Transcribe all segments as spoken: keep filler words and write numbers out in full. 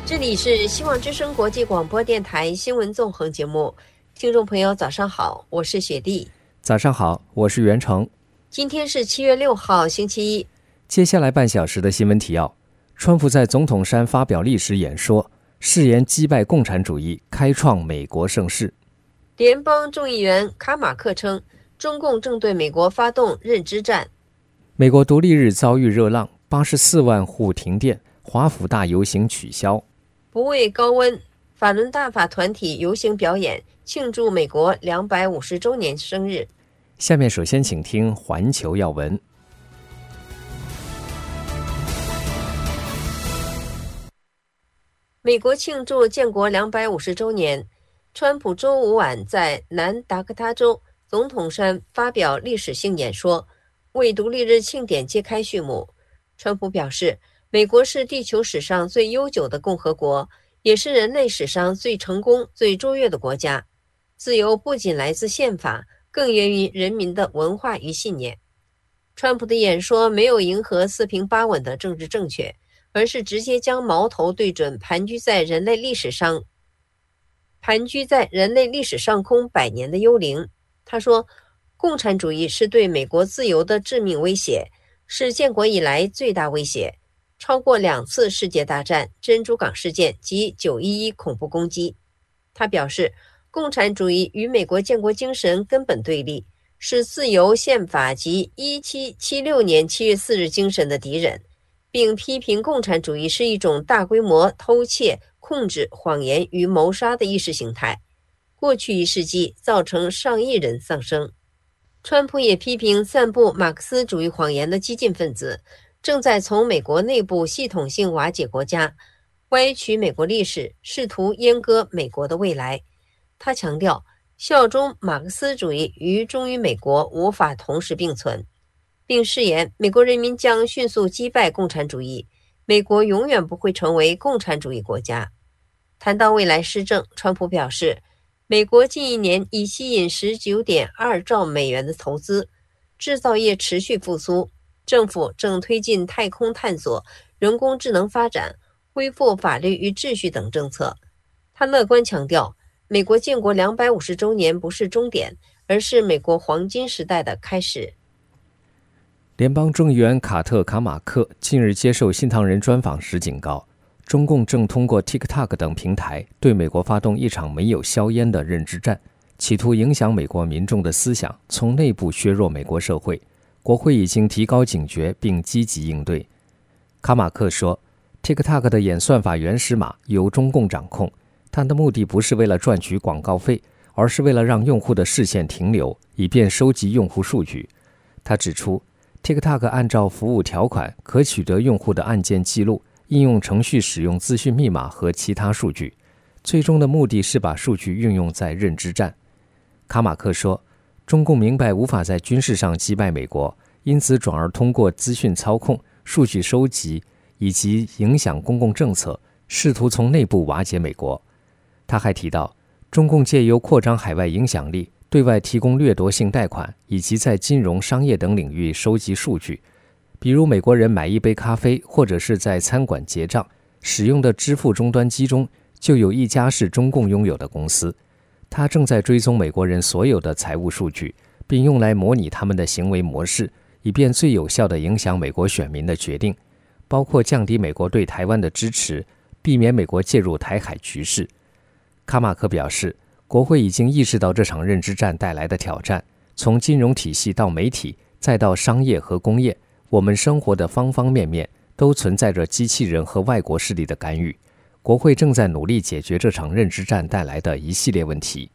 这里是希望之声国际广播电台新闻纵横节目，听众朋友早上好，我是雪莉。 早上好，我是袁成。 今天是七月六号星期一。 接下来半小时的新闻提要：川普在总统山发表历史演说，誓言击败共产主义，开创美国盛世。 联邦众议员卡马克称，中共正对美国发动认知战。 美国独立日遭遇热浪，八十四万户停电，华府大游行取消。 不畏高温，法轮大法团体游行表演庆祝美国两百五十周年生日。 下面首先请听环球要闻。 美国庆祝建国两百五十周年，川普周五晚在南达科他州总统山发表历史性演说，为独立日庆典揭开序幕。川普表示，美国是地球史上最悠久的共和国，也是人类史上最成功、最卓越的国家。自由不仅来自宪法，更源于人民的文化与信念。川普的演说没有迎合四平八稳的政治正确，而是直接将矛头对准盘踞在人类历史上盘踞在人类历史上空百年的幽灵。他说，共产主义是对美国自由的致命威胁，是建国以来最大威胁，超过两次世界大战、珍珠港事件及九一一恐怖攻击。他表示，共产主义与美国建国精神根本对立，是自由宪法及一七七六年七月四日精神的敌人，并批评共产主义是一种大规模偷窃、控制、谎言与谋杀的意识形态，过去一世纪造成上亿人丧生。川普也批评散布马克思主义谎言的激进分子正在从美国内部系统性瓦解国家，歪曲美国历史，试图阉割美国的未来。他强调，效忠马克思主义与忠于美国无法同时并存，并誓言美国人民将迅速击败共产主义，美国永远不会成为共产主义国家。谈到未来施政，川普表示，美国近一年已吸引 十九点二兆美元的投资，制造业持续复苏，政府正推进太空探索、人工智能发展、恢复法律与秩序等政策。他乐观强调，美国建国两百五十周年不是终点，而是美国黄金时代的开始。 联邦众议员卡特·卡马克近日接受新唐人专访时警告，中共正通过 TikTok 等平台对美国发动一场没有硝烟的认知战，企图影响美国民众的思想，从内部削弱美国社会。国会已经提高警觉并积极应对。卡马克说， TikTok 的演算法原始码由中共掌控，它的目的不是为了赚取广告费，而是为了让用户的视线停留，以便收集用户数据。他指出， TikTok 按照服务条款可取得用户的按键记录、应用程序使用资讯密码和其他数据，最终的目的是把数据运用在认知战。卡马克说，中共明白无法在军事上击败美国，因此转而通过资讯操控、数据收集以及影响公共政策，试图从内部瓦解美国。他还提到，中共借由扩张海外影响力，对外提供掠夺性贷款，以及在金融、商业等领域收集数据，比如美国人买一杯咖啡或者是在餐馆结账使用的支付终端机中就有一家是中共拥有的公司。他正在追踪美国人所有的财务数据，并用来模拟他们的行为模式，以便最有效地影响美国选民的决定，包括降低美国对台湾的支持，避免美国介入台海局势。卡马克表示，国会已经意识到这场认知战带来的挑战，从金融体系到媒体，再到商业和工业，我们生活的方方面面都存在着机器人和外国势力的干预。国会正在努力解决这场认知战带来的一系列问题。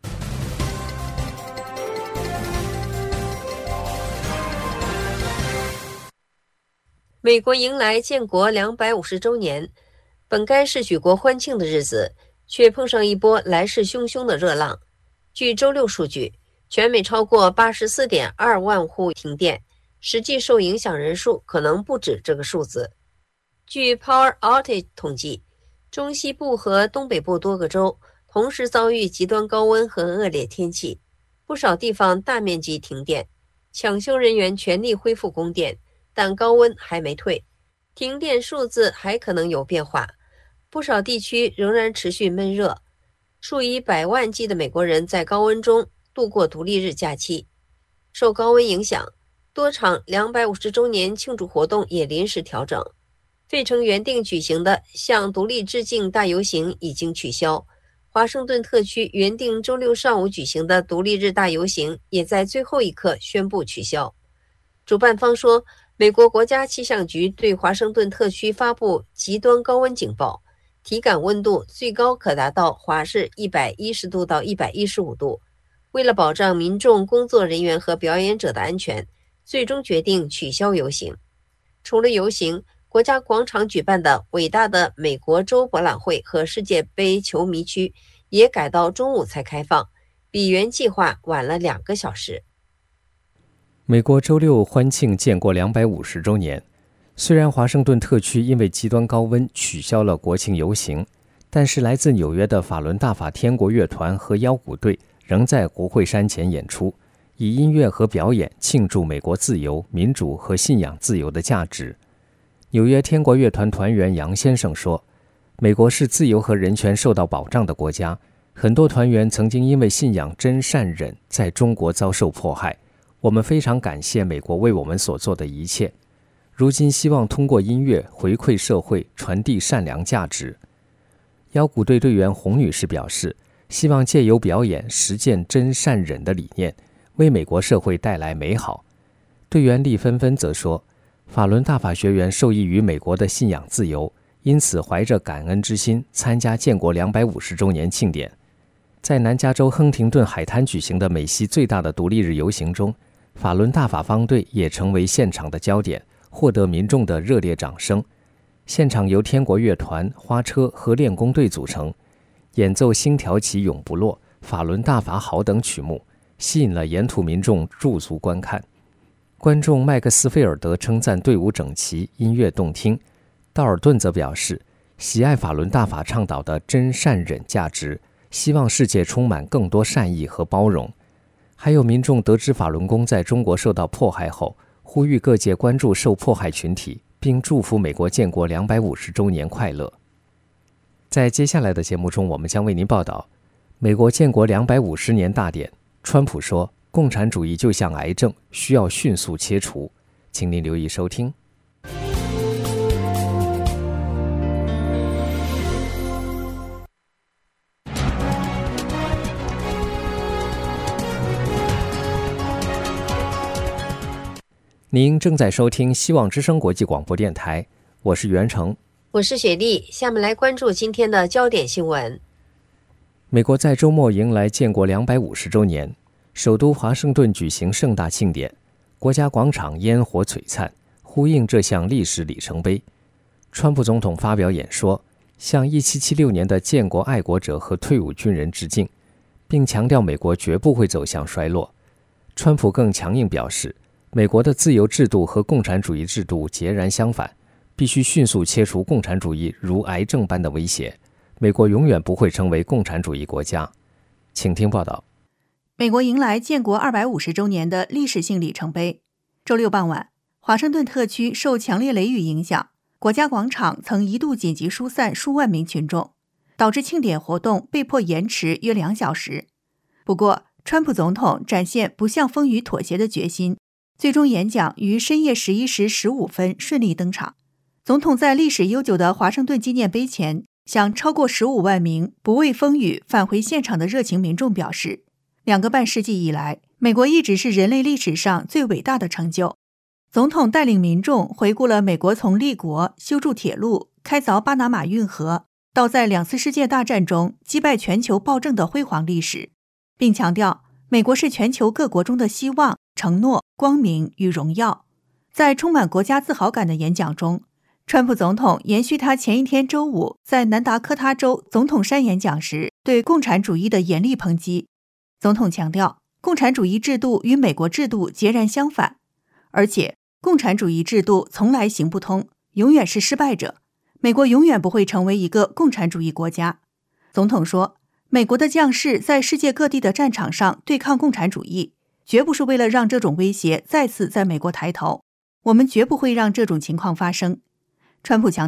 美国迎来建国两百五十周年，本该是举国欢庆的日子，却碰上一波来势汹汹的热浪。据周六数据，全美超过 八十四点二万户停电，实际受影响人数可能不止这个数字。据 Power Outage 统计，中西部和东北部多个州同时遭遇极端高温和恶劣天气，不少地方大面积停电，抢修人员全力恢复供电，但高温还没退，停电数字还可能有变化。 不少地区仍然持续闷热，数以百万计的美国人在高温中度过独立日假期。受高温影响，多场两百五十周年庆祝活动也临时调整。费城原定举行的向独立致敬大游行已经取消，华盛顿特区原定周六上午举行的独立日大游行也在最后一刻宣布取消。主办方说，美国国家气象局对华盛顿特区发布极端高温警报，体感温度最高可达到华氏一百一十度到一百一十五度。为了保障民众、工作人员和表演者的安全，最终决定取消游行。除了游行，国家广场举办的伟大的美国州博览会和世界杯球迷区也改到中午才开放，比原计划晚了两个小时。 美国周六欢庆建国两百五十周年，虽然华盛顿特区因为极端高温取消了国庆游行，但是来自纽约的法伦大法天国乐团和腰鼓队仍在国会山前演出，以音乐和表演庆祝美国自由、民主和信仰自由的价值。纽约天国乐团团员杨先生说，美国是自由和人权受到保障的国家，很多团员曾经因为信仰真善忍在中国遭受迫害，我们非常感谢美国为我们所做的一切，如今希望通过音乐回馈社会，传递善良价值。腰鼓队队员洪女士表示，希望借由表演实践真善忍的理念，为美国社会带来美好。队员厉纷纷则说，法伦大法学员受益于美国的信仰自由，因此怀着感恩之心参加建国两百五十周年庆典。在南加州亨廷顿海滩举行的美西最大的独立日游行中，法伦大法方队也成为现场的焦点，获得民众的热烈掌声。现场由天国乐团、花车和练功队组成，演奏星条旗永不落、法伦大法好等曲目，吸引了沿途民众驻足观看。观众麦克斯菲尔德称赞队伍整齐，音乐动听。道尔顿则表示，喜爱法伦大法倡导的真善忍价值，希望世界充满更多善意和包容。还有民众得知法轮功在中国受到迫害后，呼吁各界关注受迫害群体，并祝福美国建国两百五十周年快乐。在接下来的节目中，我们将为您报道美国建国两百五十年大典。川普说，共产主义就像癌症，需要迅速切除。请您留意收听。您正在收听希望之声国际广播电台，我是袁成， 我是雪莉。下面来关注今天的焦点新闻。 美国在周末迎来建国两百五十周年，首都华盛顿举行盛大庆典，国家广场烟火璀璨，呼应这项历史里程碑。川普总统发表演说，向一七七六年的建国爱国者和退伍军人致敬，并强调美国绝不会走向衰落。川普更强硬表示，美国的自由制度和共产主义制度截然相反，必须迅速切除共产主义如癌症般的威胁。美国永远不会成为共产主义国家。请听报道。 美国迎来建国二百五十周年的历史性里程碑。周六傍晚，华盛顿特区受强烈雷雨影响，国家广场曾一度紧急疏散数万名群众，导致庆典活动被迫延迟约两小时。不过，川普总统展现不向风雨妥协的决心，最终演讲于深夜十一时十五分顺利登场。总统在历史悠久的华盛顿纪念碑前，向超过十五万名不畏风雨返回现场的热情民众表示，两个半世纪以来，美国一直是人类历史上最伟大的成就。总统带领民众回顾了美国从立国、修筑铁路、开凿巴拿马运河，到在两次世界大战中击败全球暴政的辉煌历史，并强调美国是全球各国中的希望、承诺、光明与荣耀。在充满国家自豪感的演讲中，川普总统延续他前一天周五在南达科他州总统山演讲时对共产主义的严厉抨击。总统强调，共产主义制度与美国制度截然相反，而且共产主义制度从来行不通，永远是失败者，美国永远不会成为一个共产主义国家。总统说，美国的将士在世界各地的战场上对抗共产主义，绝不是为了让这种威胁再次在美国抬头，我们绝不会让这种情况发生。川普强调，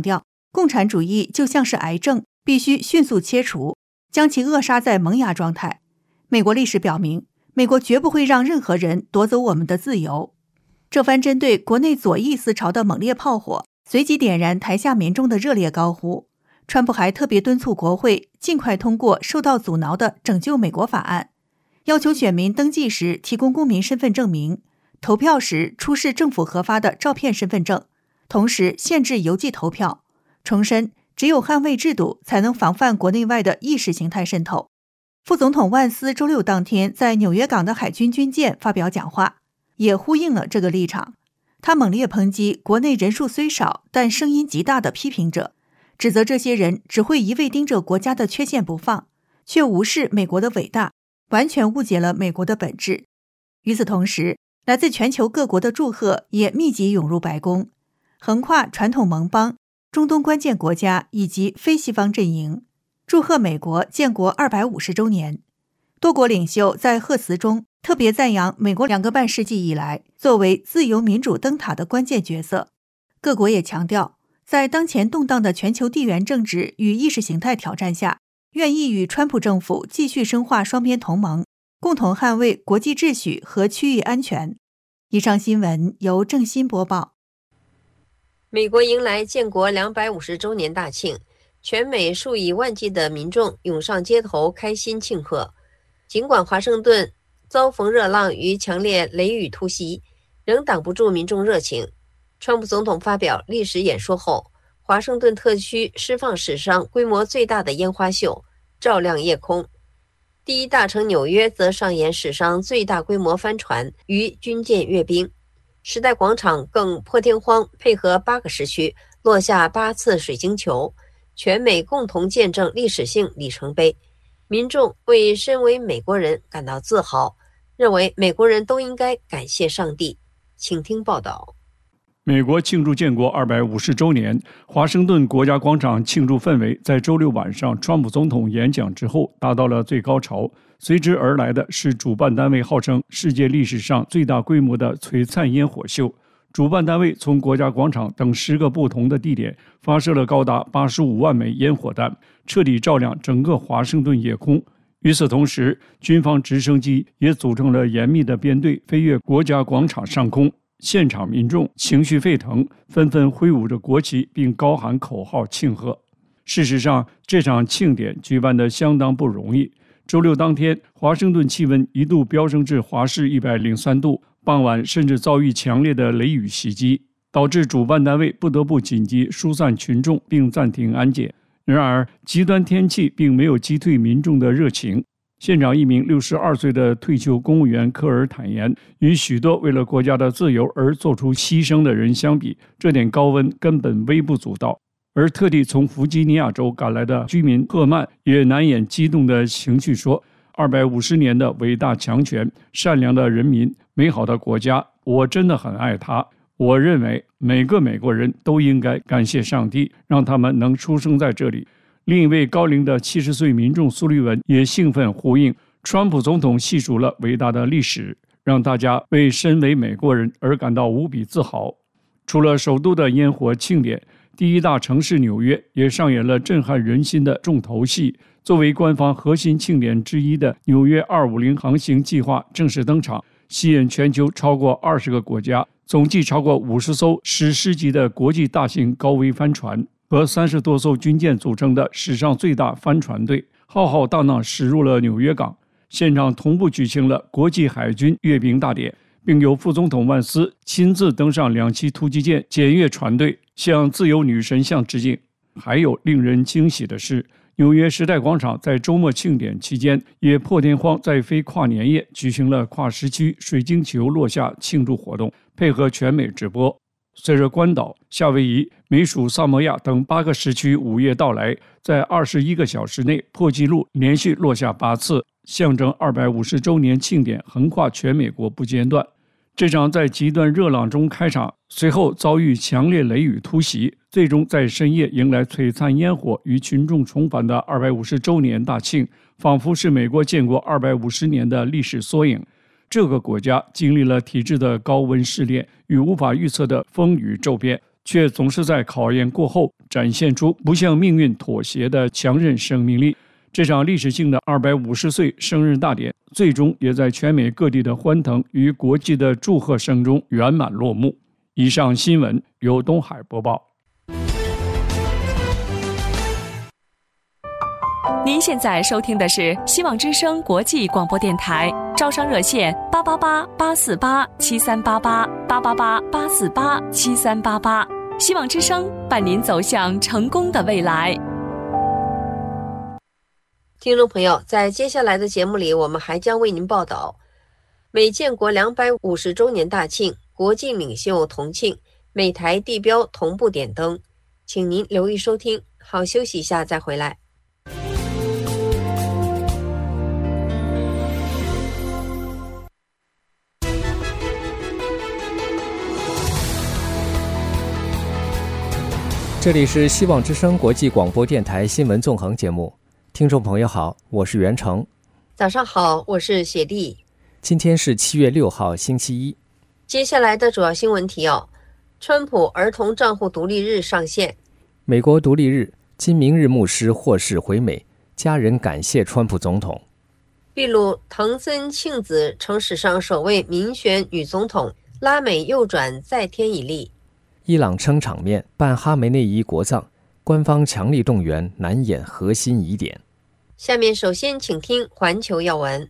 共产主义就像是癌症，必须迅速切除，将其扼杀在萌芽状态。美国历史表明，美国绝不会让任何人夺走我们的自由。这番针对国内左翼思潮的猛烈炮火，随即点燃台下民众的热烈高呼。川普还特别敦促国会尽快通过受到阻挠的拯救美国法案，要求选民登记时提供公民身份证明，投票时出示政府核发的照片身份证，同时限制邮寄投票，重申只有捍卫制度才能防范国内外的意识形态渗透。副总统万斯周六当天在纽约港的海军军舰发表讲话，也呼应了这个立场。他猛烈抨击国内人数虽少但声音极大的批评者，指责这些人只会一味盯着国家的缺陷不放，却无视美国的伟大，完全误解了美国的本质。与此同时，来自全球各国的祝贺也密集涌入白宫，横跨传统盟邦、中东关键国家以及非西方阵营，祝贺美国建国二百五十周年。多国领袖在贺词中特别赞扬美国两个半世纪以来作为自由民主灯塔的关键角色。各国也强调，在当前动荡的全球地缘政治与意识形态挑战下，愿意与川普政府继续深化双边同盟，共同捍卫国际秩序和区域安全。以上新闻由郑欣播报。 美国迎来建国两百五十周年大庆，全美数以万计的民众涌上街头开心庆贺。尽管华盛顿遭逢热浪与强烈雷雨突袭，仍挡不住民众热情。川普总统发表历史演说后，华盛顿特区释放史上规模最大的烟花秀，照亮夜空。第一大城纽约则上演史上最大规模帆船与军舰阅兵。时代广场更破天荒配合八个时区落下八次水晶球，全美共同见证历史性里程碑。民众为身为美国人感到自豪，认为美国人都应该感谢上帝。请听报道。 美国庆祝建国二百五十周年，华盛顿国家广场庆祝氛围在周六晚上川普总统演讲之后达到了最高潮，随之而来的是主办单位号称世界历史上最大规模的璀璨烟火秀。主办单位从国家广场等十个不同的地点发射了高达八十五万枚烟火弹，彻底照亮整个华盛顿夜空。与此同时，军方直升机也组成了严密的编队飞越国家广场上空，现场民众情绪沸腾，纷纷挥舞着国旗并高喊口号庆贺。事实上，这场庆典举办得相当不容易。周六当天，华盛顿气温一度飙升至华氏一百零三度，傍晚甚至遭遇强烈的雷雨袭击，导致主办单位不得不紧急疏散群众并暂停安检。然而，极端天气并没有击退民众的热情。现场一名六十二岁的退休公务员科尔坦言，与许多为了国家的自由而做出牺牲的人相比，这点高温根本微不足道。而特地从弗吉尼亚州赶来的居民赫曼也难掩激动的情绪说，二百五十年的伟大强权，善良的人民，美好的国家，我真的很爱它。我认为每个美国人都应该感谢上帝，让他们能出生在这里。另一位高龄的七十岁民众苏利文也兴奋呼应，川普总统细数了伟大的历史，让大家为身为美国人而感到无比自豪。除了首都的烟火庆典，第一大城市纽约也上演了震撼人心的重头戏。作为官方核心庆典之一的纽约二五零航行计划正式登场，吸引全球超过二十个国家，总计超过五十艘史诗级的国际大型高危帆船和三十多艘军舰组成的史上最大帆船队，浩浩荡荡驶入了纽约港。现场同步举行了国际海军阅兵大典，并由副总统万斯亲自登上两栖突击舰检阅船队，向自由女神像致敬。还有令人惊喜的是，纽约时代广场在周末庆典期间也破天荒在非跨年夜举行了跨时区水晶球落下庆祝活动，配合全美直播。随着关岛、夏威夷、美属萨摩亚等八个时区午夜到来，在二十一个小时内破纪录连续落下八次，象征二百五十周年庆典横跨全美国不间断。这场在极端热浪中开场，随后遭遇强烈雷雨突袭，最终在深夜迎来璀璨烟火与群众重返的二百五十周年大庆，仿佛是美国建国二百五十年的历史缩影。这个国家经历了体制的高温试炼与无法预测的风雨骤变， 却总是在考验过后展现出不向命运妥协的强韧生命力。这场历史性的二百五十岁生日大典，最终也在全美各地的欢腾与国际的祝贺声中圆满落幕。以上新闻由东海播报。 您现在收听的是希望之声国际广播电台，招商热线八八八八四八七三八八八八八八四八七三八八，希望之声伴您走向成功的未来。 听众朋友，在接下来的节目里，我们还将为您报道美建国两百五十周年大庆，国际领袖同庆，美台地标同步点灯，请您留意收听。好，休息一下再回来。 这里是希望之声国际广播电台新闻纵横节目，听众朋友好，我是袁成。 早上好，我是雪莉。 今天是七月六号，星期一。 接下来的主要新闻提要：川普儿童账户独立日上线； 美国独立日，金明日牧师获释回美，家人感谢川普总统； 秘鲁藤森庆子成史上首位民选女总统，拉美右转再添一例； 伊朗撑场面办哈梅内伊国葬，官方强力动员，难掩核心疑点。 下面首先请听环球要闻。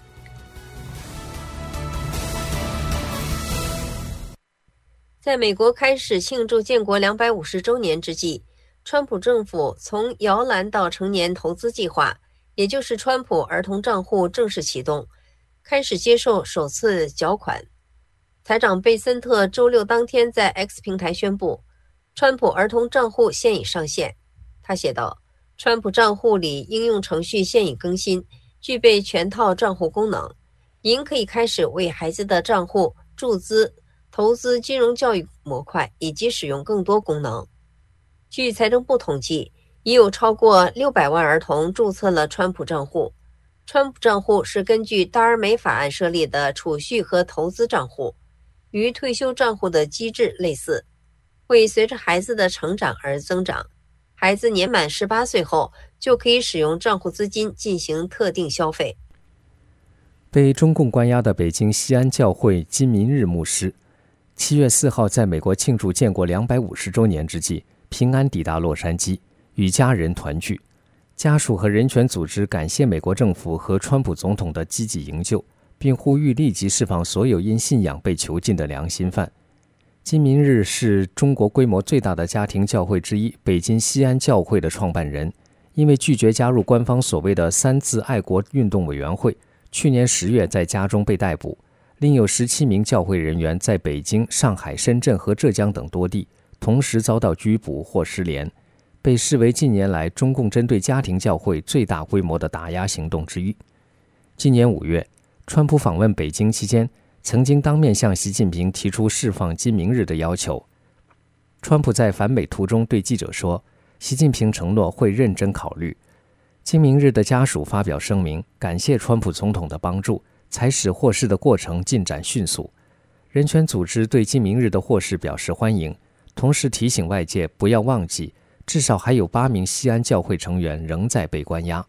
在美国开始庆祝建国两百五十周年之际，川普政府从摇篮到成年投资计划，也就是川普儿童账户正式启动，开始接受首次缴款。财长贝森特周六当天在 X 平台宣布，川普儿童账户现已上线。他写道，川普账户里应用程序现已更新，具备全套账户功能，您可以开始为孩子的账户注资、投资金融教育模块以及使用更多功能。据财政部统计，已有超过六百万儿童注册了川普账户。川普账户是根据大而美法案设立的储蓄和投资账户，与退休账户的机制类似，会随着孩子的成长而增长。孩子年满十八岁后，就可以使用账户资金进行特定消费。 被中共关押的北京西安教会金明日牧师，七月四号在美国庆祝建国两百五十周年之际，平安抵达洛杉矶，与家人团聚。家属和人权组织感谢美国政府和川普总统的积极营救，并呼吁立即释放所有因信仰被囚禁的良心犯。金明日是中国规模最大的家庭教会之一北京西安教会的创办人，因为拒绝加入官方所谓的三自爱国运动委员会，去年十月在家中被逮捕。另有十七名教会人员在北京、上海、深圳和浙江等多地同时遭到拘捕或失联，被视为近年来中共针对家庭教会最大规模的打压行动之一。今年五月，川普访问北京期间，曾经当面向习近平提出释放金明日的要求。川普在返美途中对记者说，习近平承诺会认真考虑。金明日的家属发表声明，感谢川普总统的帮助，才使获释的过程进展迅速。人权组织对金明日的获释表示欢迎，同时提醒外界不要忘记，至少还有八名西安教会成员仍在被关押。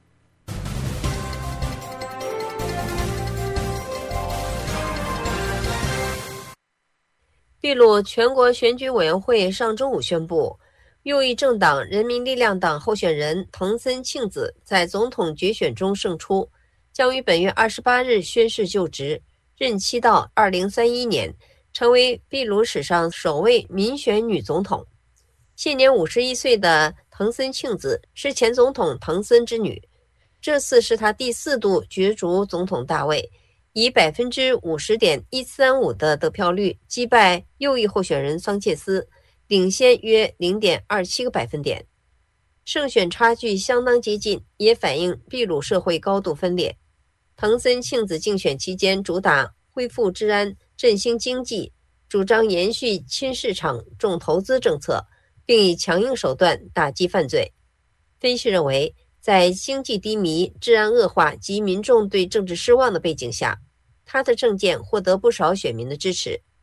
秘鲁全国选举委员会上周五宣布，右翼政党人民力量党候选人藤森庆子在总统决选中胜出，将于本月二十八日宣誓就职，任期到二零三一年，成为秘鲁史上首位民选女总统。现年五十一岁的藤森庆子是前总统藤森之女，这次是她第四度角逐总统大位，以 百分之五十点一三五 的得票率击败右翼候选人桑切斯，领先约 零点二七个百分点。胜选差距相当接近，也反映秘鲁社会高度分裂。藤森庆子竞选期间主打恢复治安、振兴经济，主张延续亲市场重投资政策，并以强硬手段打击犯罪。分析认为，在经济低迷、治安恶化及民众对政治失望的背景下，他的政见获得不少选民的支持。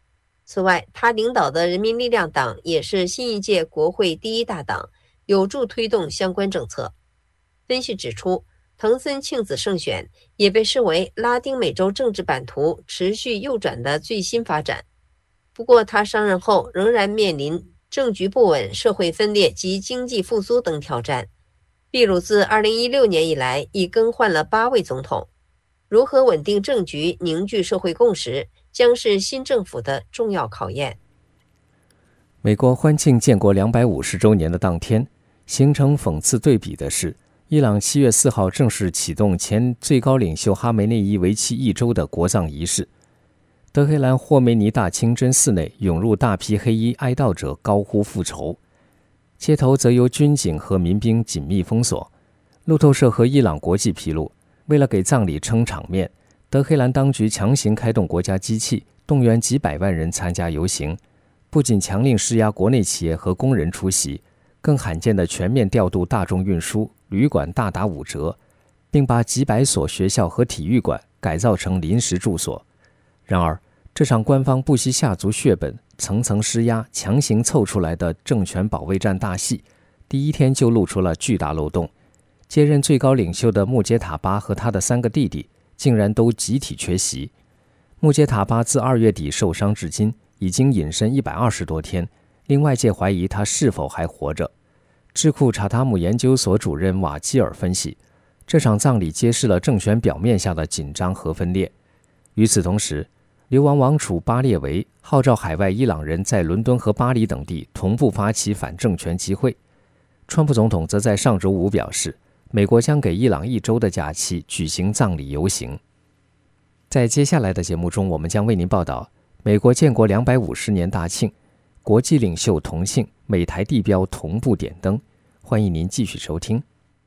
此外，他领导的人民力量党也是新一届国会第一大党，有助推动相关政策。分析指出，藤森庆子胜选也被视为拉丁美洲政治版图持续右转的最新发展。不过，他上任后仍然面临政局不稳、社会分裂及经济复苏等挑战。秘鲁自二零一六年以来已更换了八位总统，如何稳定政局、凝聚社会共识，将是新政府的重要考验。 美国欢庆建国两百五十周年的当天，形成讽刺对比的是，伊朗七月四号正式启动前最高领袖哈梅内伊为期一周的国葬仪式。德黑兰霍梅尼大清真寺内涌入大批黑衣哀悼者，高呼复仇。街头则由军警和民兵紧密封锁。路透社和伊朗国际披露，为了给葬礼撑场面，德黑兰当局强行开动国家机器，动员几百万人参加游行，不仅强令施压国内企业和工人出席，更罕见地全面调度大众运输、旅馆大打五折，并把几百所学校和体育馆改造成临时住所。然而，这场官方不惜下足血本、层层施压、强行凑出来的政权保卫战大戏，第一天就露出了巨大漏洞。接任最高领袖的穆杰塔巴和他的三个弟弟竟然都集体缺席。穆杰塔巴自二月底受伤至今，已经隐身一百二十多天，令外界怀疑他是否还活着。智库查塔姆研究所主任瓦基尔分析，这场葬礼揭示了政权表面下的紧张和分裂。与此同时，流亡王储巴列维号召海外伊朗人在伦敦和巴黎等地同步发起反政权集会。川普总统则在上周五表示，美国将给伊朗一周的假期举行葬礼游行。在接下来的节目中，我们将为您报道美国建国两百五十年大庆，国际领袖同庆，美台地标同步点灯。欢迎您继续收听。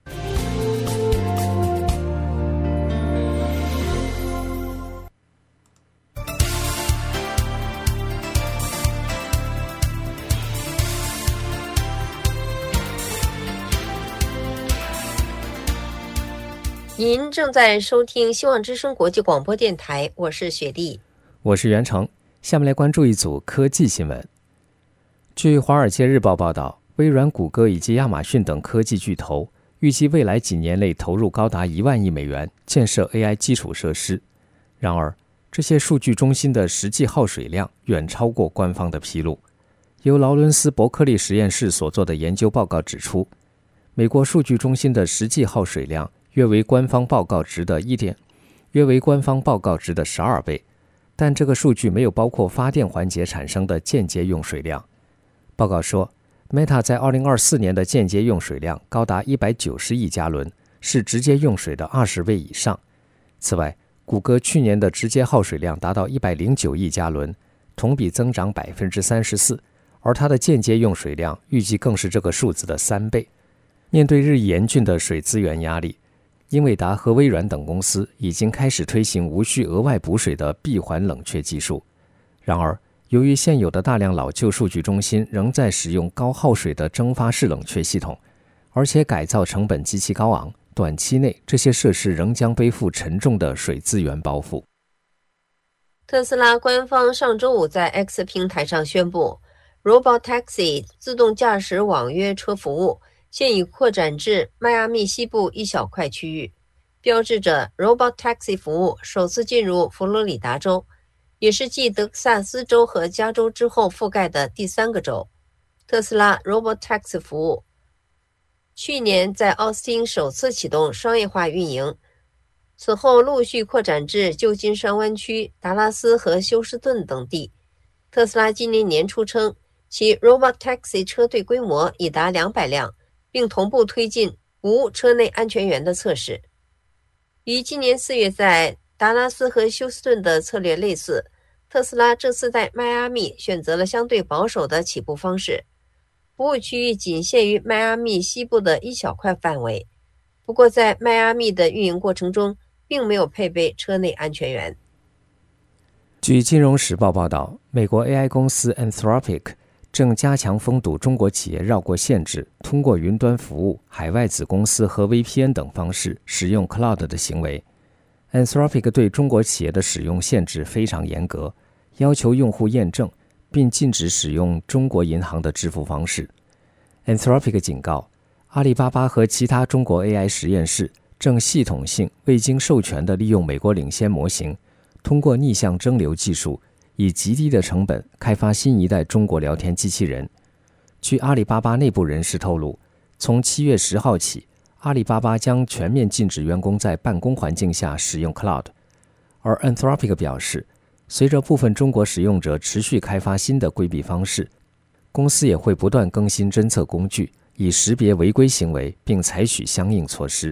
您正在收听希望之声国际广播电台，我是雪莉， 我是袁成。下面来关注一组科技新闻。据《华尔街日报》报道，微软、谷歌以及亚马逊等科技巨头预计未来几年内投入高达一万亿美元建设 A I 基础设施。然而，这些数据中心的实际耗水量远超过官方的披露。由劳伦斯伯克利实验室所做的研究报告指出，美国数据中心的实际耗水量约为官方报告值的一点，约为官方报告值的十二倍，但这个数据没有包括发电环节产生的间接用水量。报告说 ，Meta 在二零二四年的间接用水量高达一百九十亿加仑，是直接用水的二十倍以上。此外，谷歌去年的直接耗水量达到一百零九亿加仑，同比增长百分之三十四，而它的间接用水量预计更是这个数字的三倍。面对日益严峻的水资源压力，英伟达和微软等公司已经开始推行无需额外补水的闭环冷却技术。然而，由于现有的大量老旧数据中心仍在使用高耗水的蒸发式冷却系统，而且改造成本极其高昂，短期内这些设施仍将背负沉重的水资源包袱。 特斯拉官方上周五在 X 平台上宣布， Robot Taxi 自动驾驶网约车服务现已扩展至迈阿密西部一小块区域，标志着 Robot Taxi 服务首次进入佛罗里达州，也是继德克萨斯州和加州之后覆盖的第三个州。特斯拉 Robot Taxi 服务去年在奥斯汀首次启动商业化运营，此后陆续扩展至旧金山湾区、达拉斯和休斯顿等地。特斯拉今年年初称，其 Robot Taxi 车队规模已达两百辆，并同步推进无车内安全员的测试。与今年四月在达拉斯和休斯顿的策略类似，特斯拉这次在迈阿密选择了相对保守的起步方式，服务区域仅限于迈阿密西部的一小块范围。不过在迈阿密的运营过程中，并没有配备车内安全员。 据《金融时报》报道，美国 A I 公司 Anthropic 正加强封堵中国企业绕过限制，通过云端服务、海外子公司和 V P N 等方式使用 Cloud 的行为。Anthropic 对中国企业的使用限制非常严格，要求用户验证并禁止使用中国银行的支付方式。Anthropic 警告，阿里巴巴和其他中国 A I 实验室正系统性未经授权地利用美国领先模型，通过逆向蒸馏技术，以极低的成本开发新一代中国聊天机器人。据阿里巴巴内部人士透露，从七月十号起，阿里巴巴将全面禁止员工在办公环境下使用 Cloud。而 Anthropic 表示，随着部分中国使用者持续开发新的规避方式，公司也会不断更新侦测工具，以识别违规行为并采取相应措施。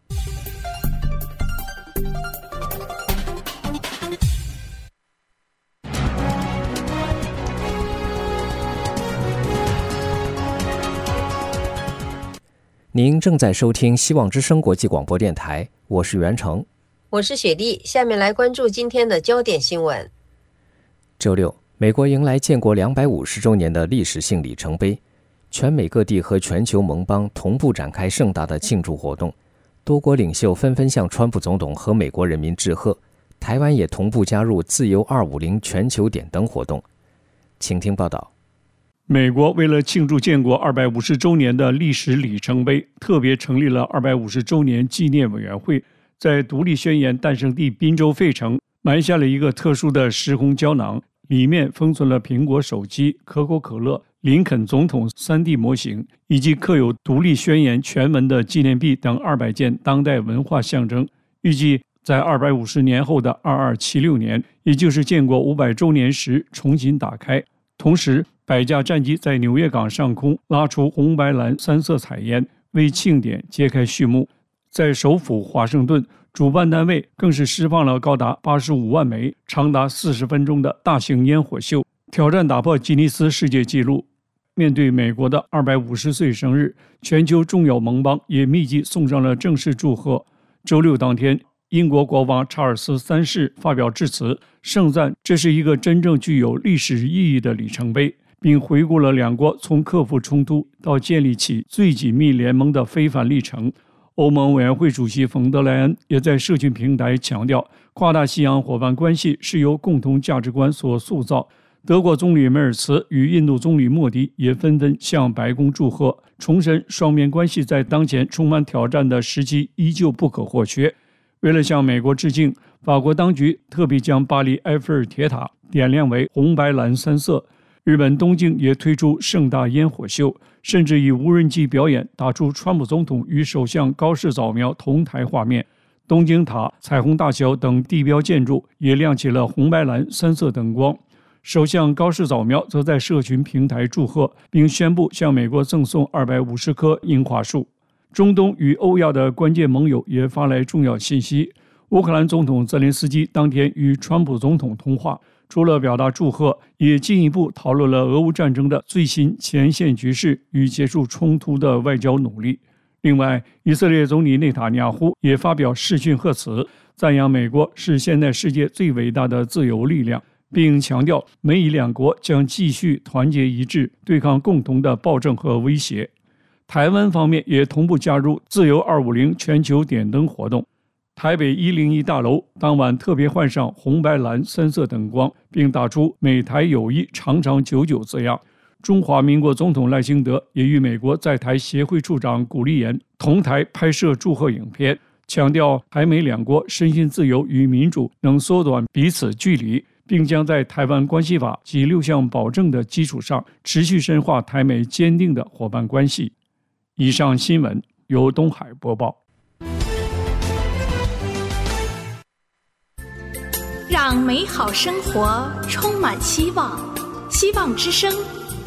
您正在收听希望之声国际广播电台，我是袁成， 我是雪莉。下面来关注今天的焦点新闻。 周六，美国迎来建国两百五十周年的历史性里程碑，全美各地和全球盟邦同步展开盛大的庆祝活动，多国领袖纷纷向川普总统和美国人民致贺，台湾也同步加入自由二五零全球点灯活动。请听报道。 美国为了庆祝建国二百五十周年的历史里程碑，特别成立了二百五十周年纪念委员会，在独立宣言诞生地宾州费城埋下了一个特殊的时空胶囊，里面封存了苹果手机、可口可乐、林肯总统 三 D 模型，以及刻有独立宣言全文的纪念币等二百件当代文化象征。预计在二百五十年后的二二七六年，也就是建国五百周年时重新打开。同时，百架战机在纽约港上空拉出红白蓝三色彩烟，为庆典揭开序幕。在首府华盛顿，主办单位更是释放了高达八十五万枚、长达四十分钟的大型烟火秀，挑战打破吉尼斯世界纪录。面对美国的二百五十岁生日，全球重要盟邦也密集送上了正式祝贺。周六当天，英国国王查尔斯三世发表致辞，盛赞这是一个真正具有历史意义的里程碑，并回顾了两国从克服冲突到建立起最紧密联盟的非凡历程。欧盟委员会主席冯德莱恩也在社群平台强调，跨大西洋伙伴关系是由共同价值观所塑造。德国总理梅尔茨与印度总理莫迪也纷纷向白宫祝贺，重申双边关系在当前充满挑战的时期依旧不可或缺。为了向美国致敬，法国当局特别将巴黎埃菲尔铁塔点亮为红白蓝三色。日本东京也推出盛大烟火秀，甚至以无人机表演打出川普总统与首相高市早苗同台画面。东京塔、彩虹大桥等地标建筑也亮起了红白蓝三色灯光。首相高市早苗则在社群平台祝贺，并宣布向美国赠送二百五十棵樱花树。中东与欧亚的关键盟友也发来重要信息。乌克兰总统泽连斯基当天与川普总统通话，除了表达祝贺，也进一步讨论了俄乌战争的最新前线局势与结束冲突的外交努力。另外，以色列总理内塔尼亚胡也发表视讯贺词，赞扬美国是现代世界最伟大的自由力量，并强调美以两国将继续团结一致，对抗共同的暴政和威胁。台湾方面也同步加入自由二五零全球点灯活动。台北一零一大楼当晚特别换上红白蓝三色灯光，并打出美台友谊长长久久字样。中华民国总统赖清德也与美国在台协会处长古立言同台拍摄祝贺影片，强调台美两国身心自由与民主能缩短彼此距离，并将在台湾关系法及六项保证的基础上持续深化台美坚定的伙伴关系。以上新闻由东海播报。 让美好生活充满希望，希望之声。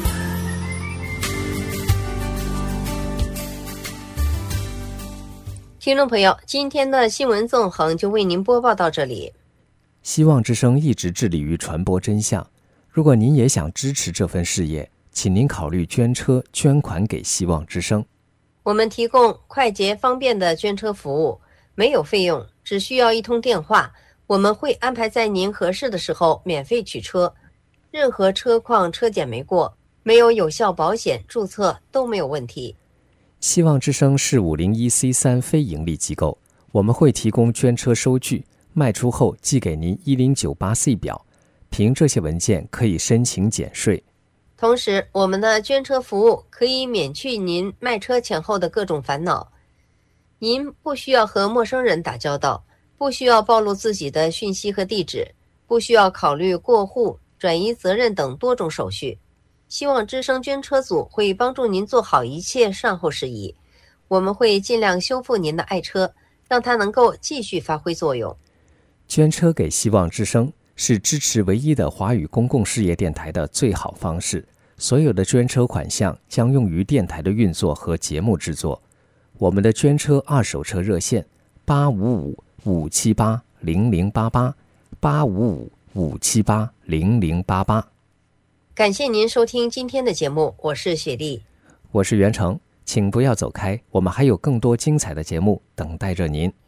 听众朋友，今天的新闻纵横就为您播报到这里。 希望之声一直致力于传播真相，如果您也想支持这份事业，请您考虑捐车捐款给希望之声。 我们提供快捷方便的捐车服务，没有费用，只需要一通电话，我们会安排在您合适的时候免费取车。任何车况车检没过，没有有效保险注册都没有问题。 希望之声是 五零一 C 三 非营利机构，我们会提供捐车收据，卖出后寄给您一零九八 C 表， 凭这些文件可以申请减税。 同时，我们的捐车服务可以免去您卖车前后的各种烦恼。您不需要和陌生人打交道，不需要暴露自己的讯息和地址，不需要考虑过户、转移责任等多种手续。希望之声捐车组会帮助您做好一切善后事宜。我们会尽量修复您的爱车，让它能够继续发挥作用。 捐车给希望之声是支持唯一的华语公共事业电台的最好方式。所有的捐车款项将用于电台的运作和节目制作。我们的捐车二手车热线八五五五七八零零八八八五五五七八零零八八。 感谢您收听今天的节目，我是雪莉， 我是袁成，请不要走开，我们还有更多精彩的节目等待着您。